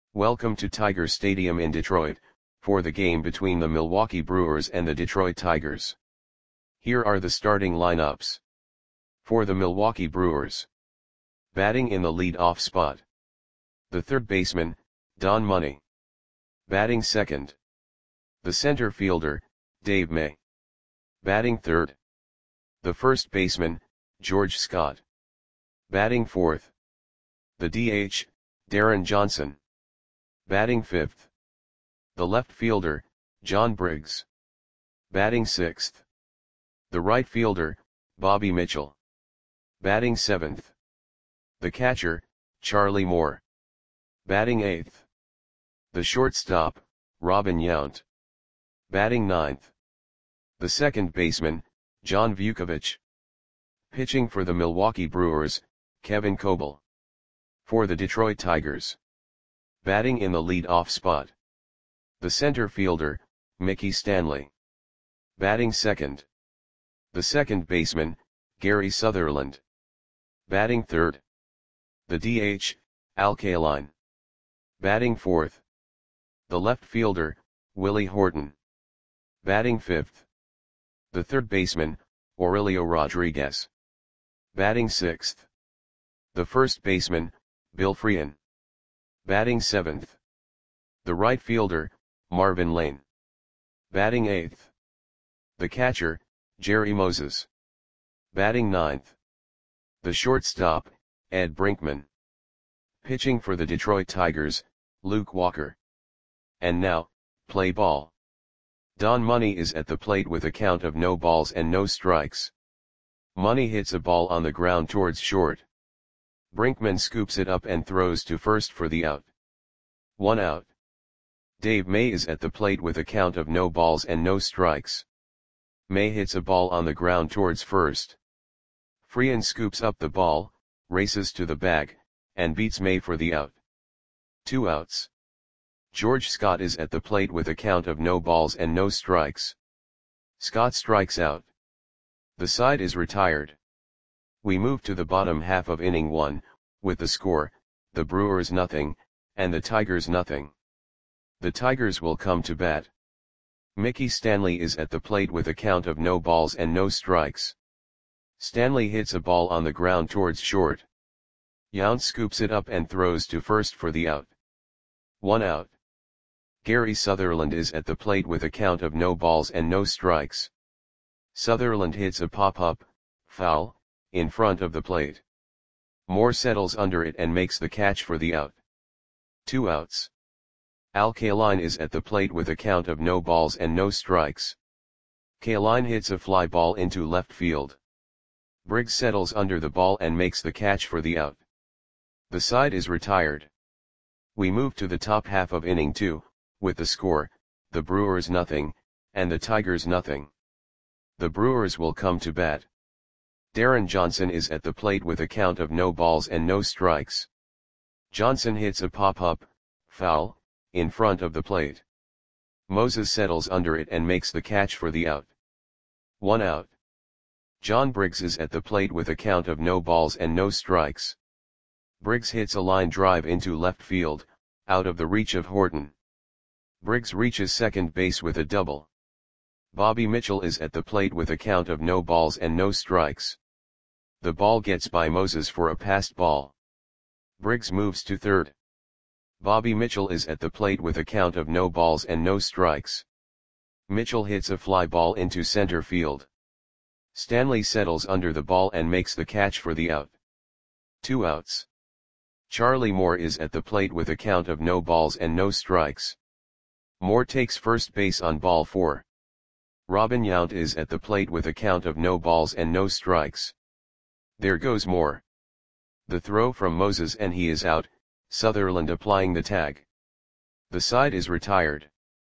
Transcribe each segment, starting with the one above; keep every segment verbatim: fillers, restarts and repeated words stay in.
Welcome to Tiger Stadium in Detroit, for the game between the Milwaukee Brewers and the Detroit Tigers. Here are the starting lineups. For the Milwaukee Brewers. Batting in the lead-off spot. The third baseman, Don Money. Batting second. The center fielder, Dave May. Batting third. The first baseman, George Scott. Batting fourth. The D H, Darren Johnson. Batting fifth. The left fielder, John Briggs. Batting sixth. The right fielder, Bobby Mitchell. Batting seventh. The catcher, Charlie Moore. Batting eighth. The shortstop, Robin Yount. Batting ninth. The second baseman, John Vukovich. Pitching for the Milwaukee Brewers, Kevin Coble. For the Detroit Tigers. Batting in the lead-off spot. The center fielder, Mickey Stanley. Batting second. The second baseman, Gary Sutherland. Batting third. The D H, Al Kaline. Batting fourth. The left fielder, Willie Horton. Batting fifth. The third baseman, Aurelio Rodriguez. Batting sixth. The first baseman, Bill Freehan. Batting seventh. The right fielder, Marvin Lane. Batting eighth. The catcher, Jerry Moses. Batting ninth. The shortstop, Ed Brinkman. Pitching for the Detroit Tigers, Luke Walker. And now, play ball. Don Money is at the plate with a count of no balls and no strikes. Money hits a ball on the ground towards short. Brinkman scoops it up and throws to first for the out. One out. Dave May is at the plate with a count of no balls and no strikes. May hits a ball on the ground towards first. Freehan scoops up the ball, races to the bag, and beats May for the out. Two outs. George Scott is at the plate with a count of no balls and no strikes. Scott strikes out. The side is retired. We move to the bottom half of inning one, with the score, the Brewers nothing, and the Tigers nothing. The Tigers will come to bat. Mickey Stanley is at the plate with a count of no balls and no strikes. Stanley hits a ball on the ground towards short. Yount scoops it up and throws to first for the out. One out. Gary Sutherland is at the plate with a count of no balls and no strikes. Sutherland hits a pop-up, foul, in front of the plate. Moore settles under it and makes the catch for the out. Two outs. Al Kaline is at the plate with a count of no balls and no strikes. Kaline hits a fly ball into left field. Briggs settles under the ball and makes the catch for the out. The side is retired. We move to the top half of inning two, with the score, the Brewers nothing, and the Tigers nothing. The Brewers will come to bat. Darren Johnson is at the plate with a count of no balls and no strikes. Johnson hits a pop-up, foul, in front of the plate. Moses settles under it and makes the catch for the out. One out. John Briggs is at the plate with a count of no balls and no strikes. Briggs hits a line drive into left field, out of the reach of Horton. Briggs reaches second base with a double. Bobby Mitchell is at the plate with a count of no balls and no strikes. The ball gets by Moses for a passed ball. Briggs moves to third. Bobby Mitchell is at the plate with a count of no balls and no strikes. Mitchell hits a fly ball into center field. Stanley settles under the ball and makes the catch for the out. Two outs. Charlie Moore is at the plate with a count of no balls and no strikes. Moore takes first base on ball four. Robin Yount is at the plate with a count of no balls and no strikes. There goes Moore. The throw from Moses and he is out, Sutherland applying the tag. The side is retired.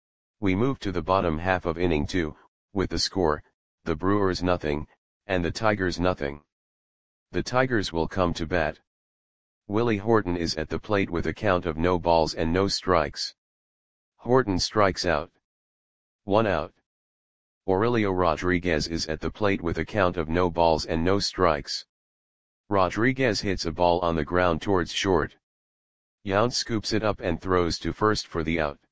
We move to the bottom half of inning two, with the score, the Brewers nothing, and the Tigers nothing. The Tigers will come to bat. Willie Horton is at the plate with a count of no balls and no strikes. Horton strikes out. One out. Aurelio Rodriguez is at the plate with a count of no balls and no strikes. Rodriguez hits a ball on the ground towards short. Yount scoops it up and throws to first for the out.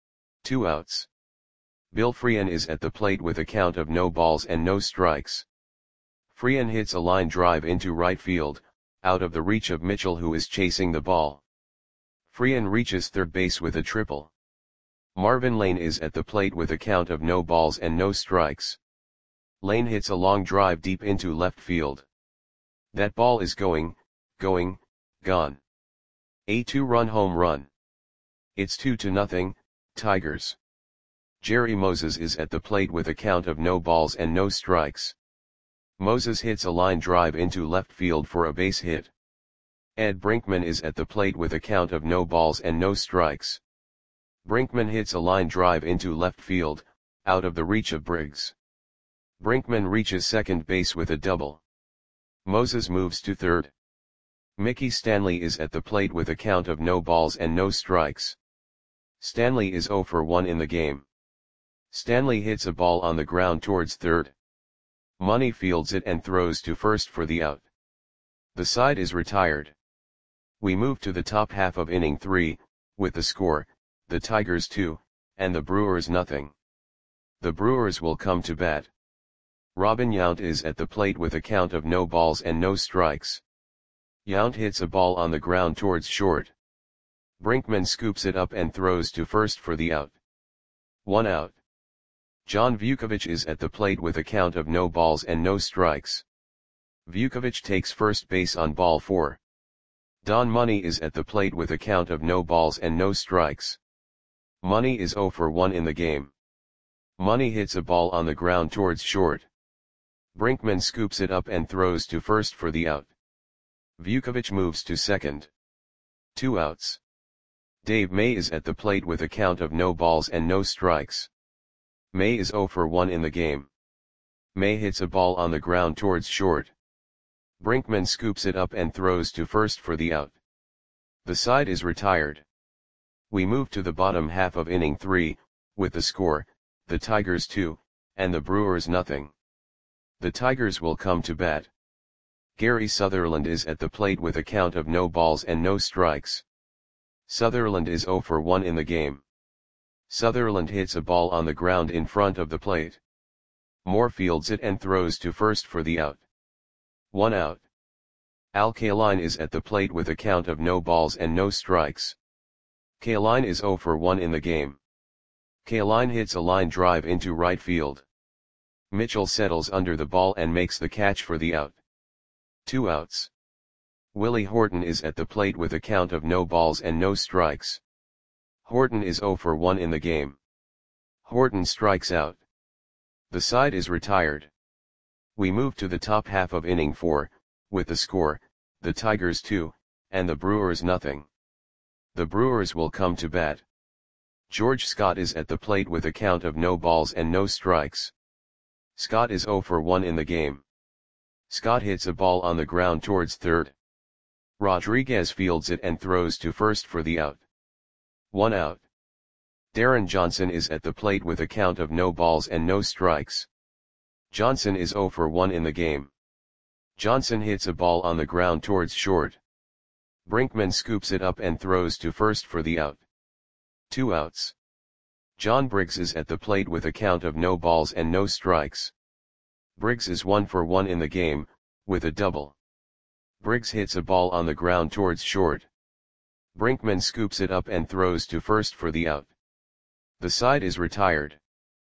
Two outs. Bill Freehan is at the plate with a count of no balls and no strikes. Freehan hits a line drive into right field, out of the reach of Mitchell, who is chasing the ball. Freehan reaches third base with a triple. Marvin Lane is at the plate with a count of no balls and no strikes. Lane hits a long drive deep into left field. That ball is going, going, gone. A two-run home run. It's two to nothing, Tigers. Jerry Moses is at the plate with a count of no balls and no strikes. Moses hits a line drive into left field for a base hit. Ed Brinkman is at the plate with a count of no balls and no strikes. Brinkman hits a line drive into left field, out of the reach of Briggs. Brinkman reaches second base with a double. Moses moves to third. Mickey Stanley is at the plate with a count of no balls and no strikes. Stanley is oh for one in the game. Stanley hits a ball on the ground towards third. Money fields it and throws to first for the out. The side is retired. We move to the top half of inning three, with the score, the Tigers two, and the Brewers nothing. The Brewers will come to bat. Robin Yount is at the plate with a count of no balls and no strikes. Yount hits a ball on the ground towards short. Brinkman scoops it up and throws to first for the out. One out. John Vukovich is at the plate with a count of no balls and no strikes. Vukovich takes first base on ball four. Don Money is at the plate with a count of no balls and no strikes. Money is oh for one in the game. Money hits a ball on the ground towards short. Brinkman scoops it up and throws to first for the out. Vukovich moves to second. Two outs. Dave May is at the plate with a count of no balls and no strikes. May is oh for one in the game. May hits a ball on the ground towards short. Brinkman scoops it up and throws to first for the out. The side is retired. We move to the bottom half of inning three, with the score, the Tigers two, and the Brewers nothing. The Tigers will come to bat. Gary Sutherland is at the plate with a count of no balls and no strikes. Sutherland is oh for one in the game. Sutherland hits a ball on the ground in front of the plate. Moore fields it and throws to first for the out. One out. Al Kaline is at the plate with a count of no balls and no strikes. Kaline is oh for one in the game. Kaline hits a line drive into right field. Mitchell settles under the ball and makes the catch for the out. Two outs. Willie Horton is at the plate with a count of no balls and no strikes. Horton is oh for one in the game. Horton strikes out. The side is retired. We move to the top half of inning four, with the score, the Tigers two, and the Brewers nothing. The Brewers will come to bat. George Scott is at the plate with a count of no balls and no strikes. Scott is oh for one in the game. Scott hits a ball on the ground towards third. Rodriguez fields it and throws to first for the out. One out. Darren Johnson is at the plate with a count of no balls and no strikes. Johnson is oh for one in the game. Johnson hits a ball on the ground towards short. Brinkman scoops it up and throws to first for the out. Two outs. John Briggs is at the plate with a count of no balls and no strikes. Briggs is one for one in the game, with a double. Briggs hits a ball on the ground towards short. Brinkman scoops it up and throws to first for the out. The side is retired.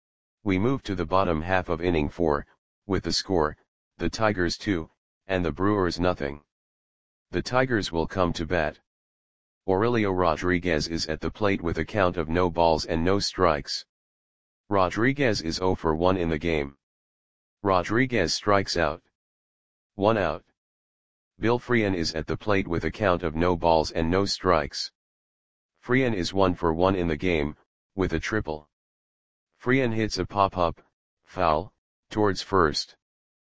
We move to the bottom half of inning four, with the score, the Tigers two, and the Brewers nothing. The Tigers will come to bat. Aurelio Rodriguez is at the plate with a count of no balls and no strikes. Rodriguez is oh for one in the game. Rodriguez strikes out. One out. Bill Freehan is at the plate with a count of no balls and no strikes. Freehan is one for one in the game, with a triple. Freehan hits a pop-up, foul, towards first.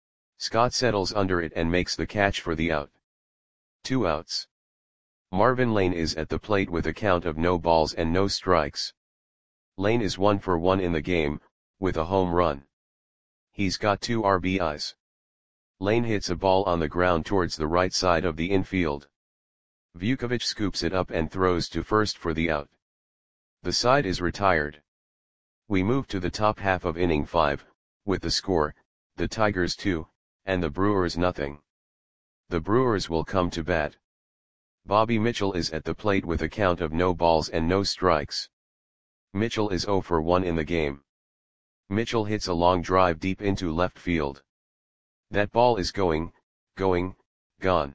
Scott settles under it and makes the catch for the out. Two outs. Marvin Lane is at the plate with a count of no balls and no strikes. Lane is one for one in the game, with a home run. He's got two R B Is. Lane hits a ball on the ground towards the right side of the infield. Vukovic scoops it up and throws to first for the out. The side is retired. We move to the top half of inning five, with the score, the Tigers two, and the Brewers nothing. The Brewers will come to bat. Bobby Mitchell is at the plate with a count of no balls and no strikes. Mitchell is oh for one in the game. Mitchell hits a long drive deep into left field. That ball is going, going, gone.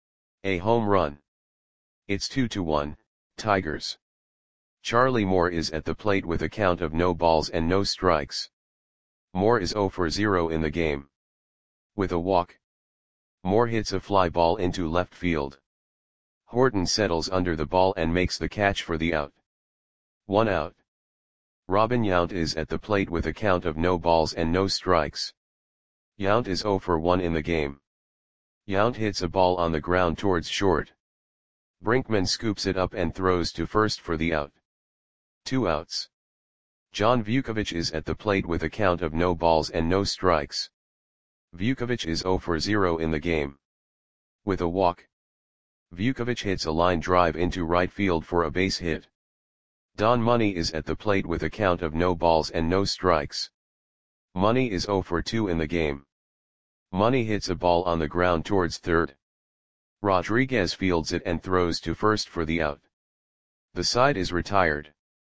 A home run. It's two to one, Tigers. Charlie Moore is at the plate with a count of no balls and no strikes. Moore is oh for zero in the game. With a walk, Moore hits a fly ball into left field. Horton settles under the ball and makes the catch for the out. One out. Robin Yount is at the plate with a count of no balls and no strikes. Yount is oh for one in the game. Yount hits a ball on the ground towards short. Brinkman scoops it up and throws to first for the out. Two outs. John Vukovic is at the plate with a count of no balls and no strikes. Vukovic is oh for zero in the game. With a walk, Vukovic hits a line drive into right field for a base hit. Don Money is at the plate with a count of no balls and no strikes. Money is oh for two in the game. Money hits a ball on the ground towards third. Rodriguez fields it and throws to first for the out. The side is retired.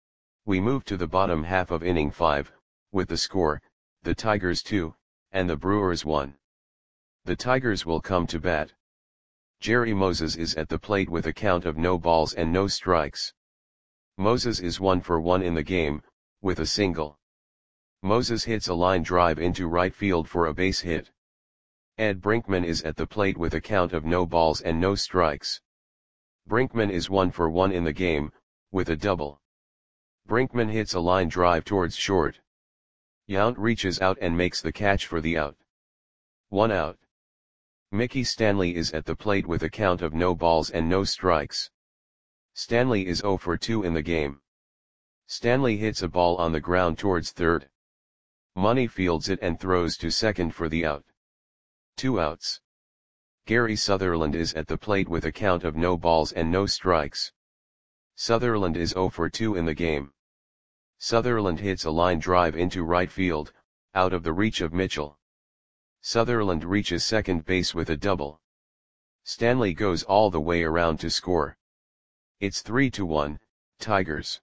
We move to the bottom half of inning five, with the score, the Tigers two, and the Brewers one. The Tigers will come to bat. Jerry Moses is at the plate with a count of no balls and no strikes. Moses is one for one in the game, with a single. Moses hits a line drive into right field for a base hit. Ed Brinkman is at the plate with a count of no balls and no strikes. Brinkman is one for one in the game, with a double. Brinkman hits a line drive towards short. Yount reaches out and makes the catch for the out. One out. Mickey Stanley is at the plate with a count of no balls and no strikes. Stanley is oh for two in the game. Stanley hits a ball on the ground towards third. Money fields it and throws to second for the out. Two outs. Gary Sutherland is at the plate with a count of no balls and no strikes. Sutherland is oh for two in the game. Sutherland hits a line drive into right field, out of the reach of Mitchell. Sutherland reaches second base with a double. Stanley goes all the way around to score. It's three to one, Tigers.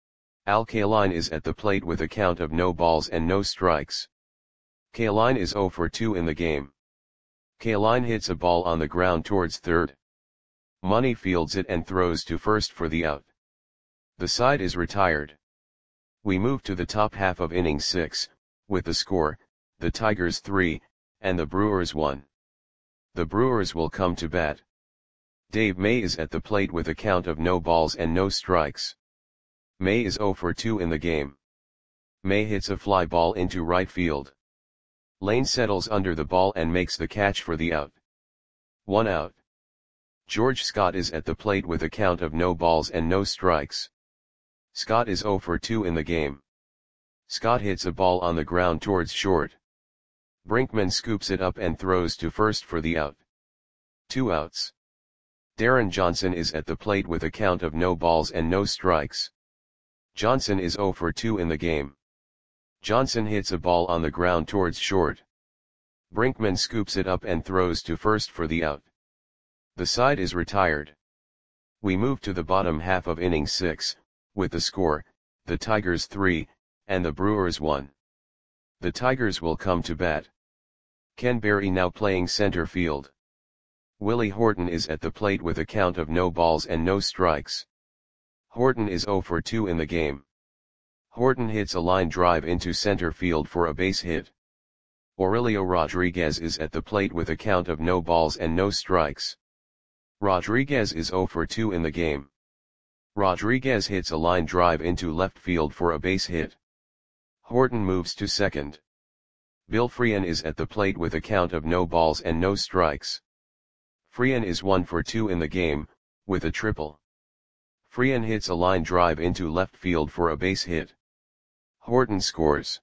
Al Kaline is at the plate with a count of no balls and no strikes. Kaline is oh for two in the game. Kaline hits a ball on the ground towards third. Money fields it and throws to first for the out. The side is retired. We move to the top half of inning six, with the score, the Tigers three, and the Brewers one. The Brewers will come to bat. Dave May is at the plate with a count of no balls and no strikes. May is oh for two in the game. May hits a fly ball into right field. Lane settles under the ball and makes the catch for the out. One out. George Scott is at the plate with a count of no balls and no strikes. Scott is oh for two in the game. Scott hits a ball on the ground towards short. Brinkman scoops it up and throws to first for the out. Two outs. Darren Johnson is at the plate with a count of no balls and no strikes. Johnson is oh for two in the game. Johnson hits a ball on the ground towards short. Brinkman scoops it up and throws to first for the out. The side is retired. We move to the bottom half of inning six, with the score, the Tigers three, and the Brewers one. The Tigers will come to bat. Ken Berry now playing center field. Willie Horton is at the plate with a count of no balls and no strikes. Horton is oh for two in the game. Horton hits a line drive into center field for a base hit. Aurelio Rodriguez is at the plate with a count of no balls and no strikes. Rodriguez is oh for two in the game. Rodriguez hits a line drive into left field for a base hit. Horton moves to second. Bill Freehan is at the plate with a count of no balls and no strikes. Freehan is one for two in the game, with a triple. Freehan hits a line drive into left field for a base hit. Horton scores.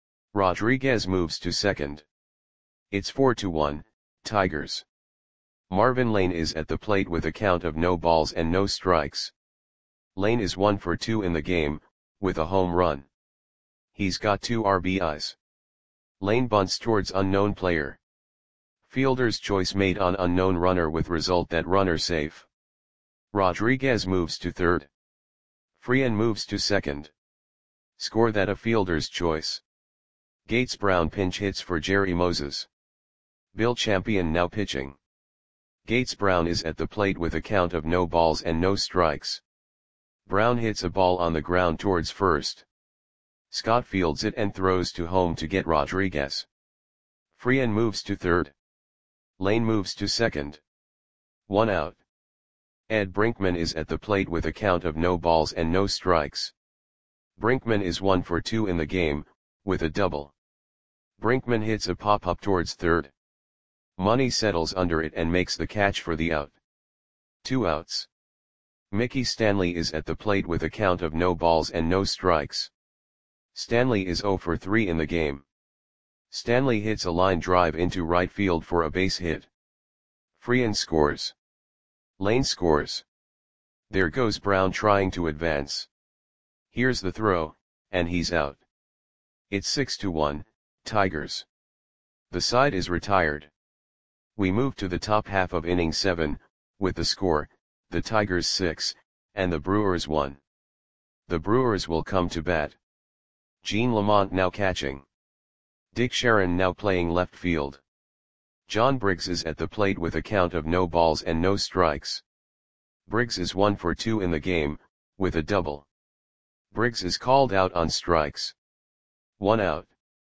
Rodriguez moves to second. It's four to one, Tigers. Marvin Lane is at the plate with a count of no balls and no strikes. Lane is one for two in the game, with a home run. He's got two R B Is. Lane bunts towards unknown player. Fielder's choice made on unknown runner with result that runner safe. Rodriguez moves to third. Freehan moves to second. Score that a fielder's choice. Gates Brown pinch hits for Jerry Moses. Bill Champion now pitching. Gates Brown is at the plate with a count of no balls and no strikes. Brown hits a ball on the ground towards first. Scott fields it and throws to home to get Rodriguez. Freehan moves to third. Lane moves to second. One out. Ed Brinkman is at the plate with a count of no balls and no strikes. Brinkman is one for two in the game, with a double. Brinkman hits a pop-up towards third. Money settles under it and makes the catch for the out. Two outs. Mickey Stanley is at the plate with a count of no balls and no strikes. Stanley is zero for three in the game. Stanley hits a line drive into right field for a base hit. Freehan scores. Lane scores. There goes Brown trying to advance. Here's the throw, and he's out. It's six to one, Tigers. The side is retired. We move to the top half of inning seven, with the score, the Tigers six, and the Brewers one. The Brewers will come to bat. Gene Lamont now catching. Dick Sharon now playing left field. John Briggs is at the plate with a count of no balls and no strikes. Briggs is one for two in the game, with a double. Briggs is called out on strikes. One out.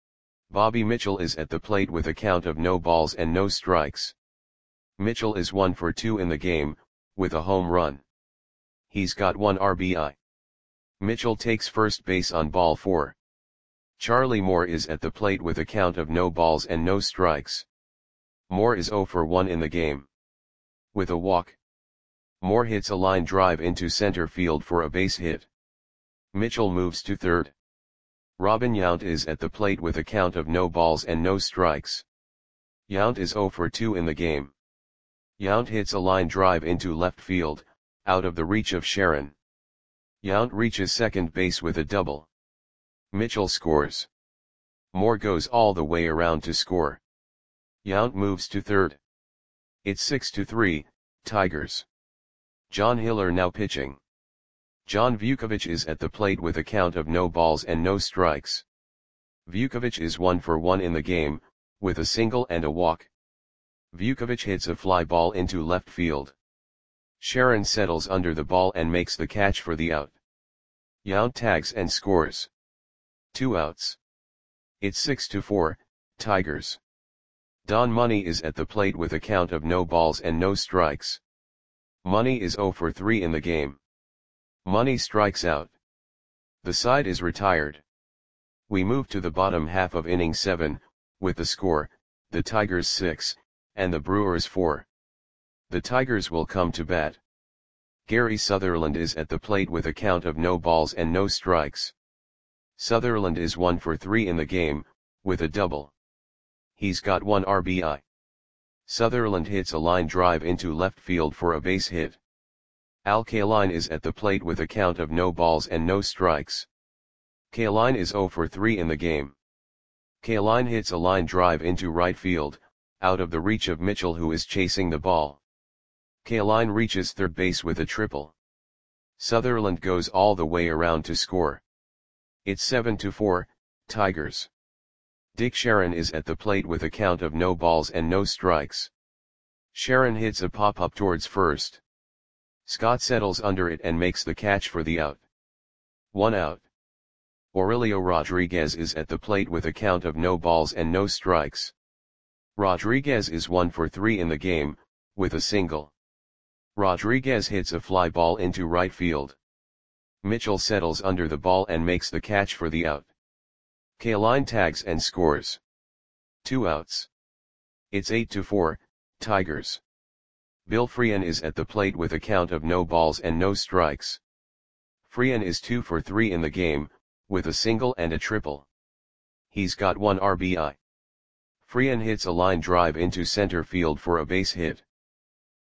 Bobby Mitchell is at the plate with a count of no balls and no strikes. Mitchell is one for two in the game, with a home run. He's got one R B I. Mitchell takes first base on ball four. Charlie Moore is at the plate with a count of no balls and no strikes. Moore is zero for one in the game. With a walk. Moore hits a line drive into center field for a base hit. Mitchell moves to third. Robin Yount is at the plate with a count of no balls and no strikes. Yount is zero for two in the game. Yount hits a line drive into left field, out of the reach of Sharon. Yount reaches second base with a double. Mitchell scores. Moore goes all the way around to score. Yount moves to third. It's six to three, Tigers. John Hiller now pitching. John Vukovich is at the plate with a count of no balls and no strikes. Vukovich is one for one in the game, with a single and a walk. Vukovich hits a fly ball into left field. Sharon settles under the ball and makes the catch for the out. Yount tags and scores. Two outs. It's six to four, Tigers. Don Money is at the plate with a count of no balls and no strikes. Money is zero for three in the game. Money strikes out. The side is retired. We move to the bottom half of inning seven, with the score, the Tigers six, and the Brewers four. The Tigers will come to bat. Gary Sutherland is at the plate with a count of no balls and no strikes. Sutherland is one for three in the game, with a double. He's got one R B I. Sutherland hits a line drive into left field for a base hit. Al Kaline is at the plate with a count of no balls and no strikes. Kaline is zero for three in the game. Kaline hits a line drive into right field, out of the reach of Mitchell who is chasing the ball. Kaline reaches third base with a triple. Sutherland goes all the way around to score. It's seven to four, Tigers. Dick Sharon is at the plate with a count of no balls and no strikes. Sharon hits a pop-up towards first. Scott settles under it and makes the catch for the out. One out. Aurelio Rodriguez is at the plate with a count of no balls and no strikes. Rodriguez is one for three in the game, with a single. Rodriguez hits a fly ball into right field. Mitchell settles under the ball and makes the catch for the out. Kaline tags and scores. Two outs. It's eight to four, Tigers. Bill Freehan is at the plate with a count of no balls and no strikes. Freehan is two for three in the game, with a single and a triple. He's got one R B I. Freehan hits a line drive into center field for a base hit.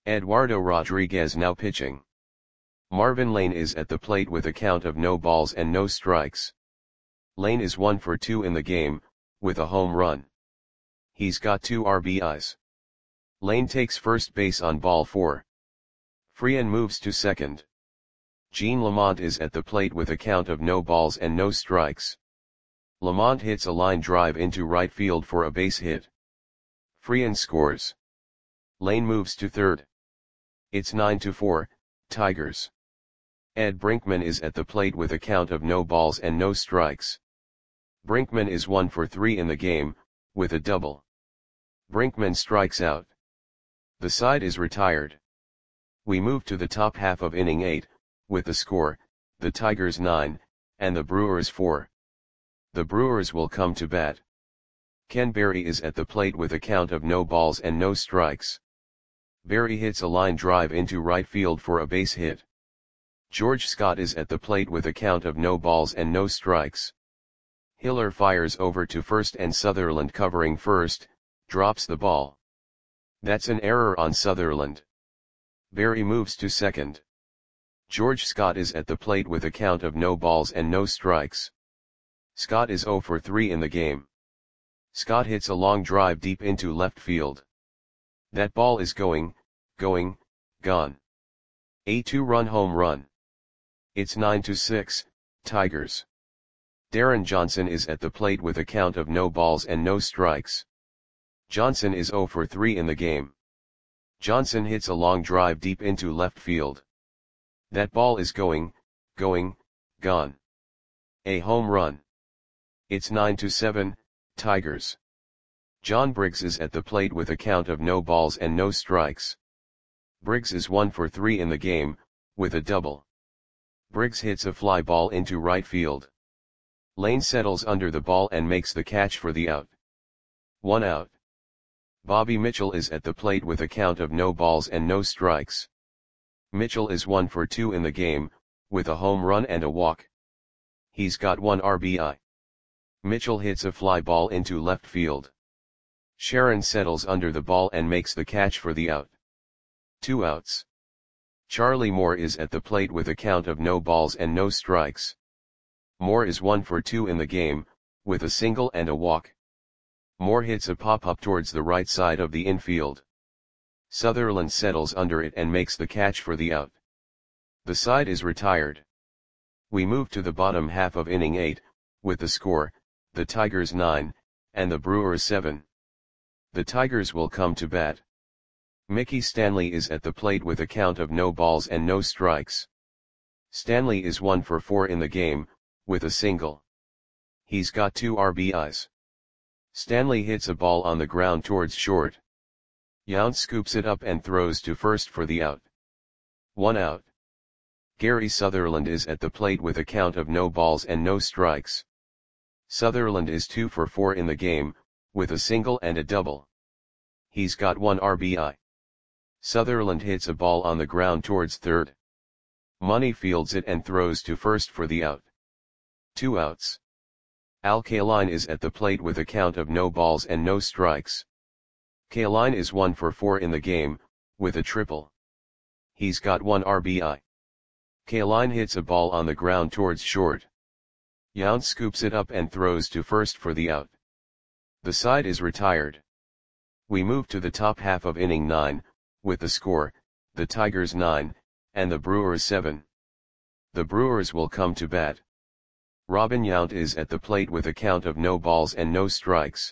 Eduardo Rodriguez now pitching. Marvin Lane is at the plate with a count of no balls and no strikes. Lane is one for two in the game, with a home run. He's got two R B Is. Lane takes first base on ball four. Freehan moves to second. Gene Lamont is at the plate with a count of no balls and no strikes. Lamont hits a line drive into right field for a base hit. Freehan scores. Lane moves to third. It's nine to four, Tigers. Ed Brinkman is at the plate with a count of no balls and no strikes. Brinkman is one for three in the game, with a double. Brinkman strikes out. The side is retired. We move to the top half of inning eight, with the score, the Tigers nine, and the Brewers four. The Brewers will come to bat. Ken Berry is at the plate with a count of no balls and no strikes. Berry hits a line drive into right field for a base hit. George Scott is at the plate with a count of no balls and no strikes. Hiller fires over to first and Sutherland, covering first, drops the ball. That's an error on Sutherland. Berry moves to second. George Scott is at the plate with a count of no balls and no strikes. Scott is zero for three in the game. Scott hits a long drive deep into left field. That ball is going, going, gone. A two-run home run. It's nine to six, Tigers. Darren Johnson is at the plate with a count of no balls and no strikes. Johnson is zero for three in the game. Johnson hits a long drive deep into left field. That ball is going, going, gone. A home run. It's nine to seven, Tigers. John Briggs is at the plate with a count of no balls and no strikes. Briggs is one for three in the game, with a double. Briggs hits a fly ball into right field. Lane settles under the ball and makes the catch for the out. One out. Bobby Mitchell is at the plate with a count of no balls and no strikes. Mitchell is one for two in the game, with a home run and a walk. He's got one R B I. Mitchell hits a fly ball into left field. Sharon settles under the ball and makes the catch for the out. Two outs. Charlie Moore is at the plate with a count of no balls and no strikes. Moore is one for two in the game, with a single and a walk. Moore hits a pop-up towards the right side of the infield. Sutherland settles under it and makes the catch for the out. The side is retired. We move to the bottom half of inning eight, with the score, the Tigers nine, and the Brewers seven. The Tigers will come to bat. Mickey Stanley is at the plate with a count of no balls and no strikes. Stanley is one for four in the game, with a single. He's got two R B Is. Stanley hits a ball on the ground towards short. Yount scoops it up and throws to first for the out. One out. Gary Sutherland is at the plate with a count of no balls and no strikes. Sutherland is two for four in the game, with a single and a double. He's got one R B I. Sutherland hits a ball on the ground towards third. Money fields it and throws to first for the out. Two outs. Al Kaline is at the plate with a count of no balls and no strikes. Kaline is one for four in the game, with a triple. He's got one R B I. Kaline hits a ball on the ground towards short. Yount scoops it up and throws to first for the out. The side is retired. We move to the top half of inning nine, with the score, the Tigers nine, and the Brewers seven. The Brewers will come to bat. Robin Yount is at the plate with a count of no balls and no strikes.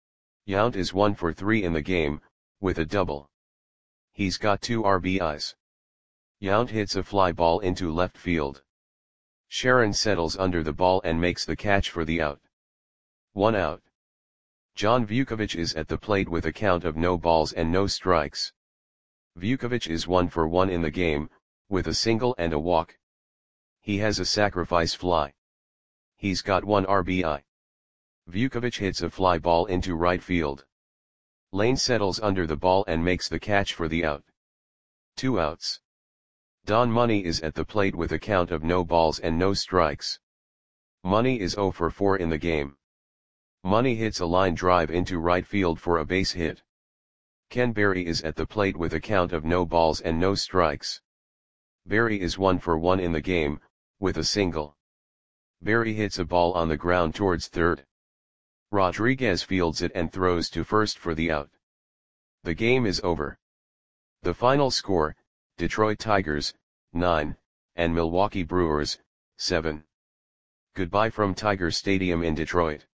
Yount is one for three in the game, with a double. He's got two R B Is. Yount hits a fly ball into left field. Sharon settles under the ball and makes the catch for the out. One out. John Vukovic is at the plate with a count of no balls and no strikes. Vukovic is one for one in the game, with a single and a walk. He has a sacrifice fly. He's got one R B I. Vukovic hits a fly ball into right field. Lane settles under the ball and makes the catch for the out. Two outs. Don Money is at the plate with a count of no balls and no strikes. Money is zero for four in the game. Money hits a line drive into right field for a base hit. Ken Berry is at the plate with a count of no balls and no strikes. Berry is one for one in the game, with a single. Berry hits a ball on the ground towards third. Rodriguez fields it and throws to first for the out. The game is over. The final score, Detroit Tigers, nine, and Milwaukee Brewers, seven. Goodbye from Tiger Stadium in Detroit.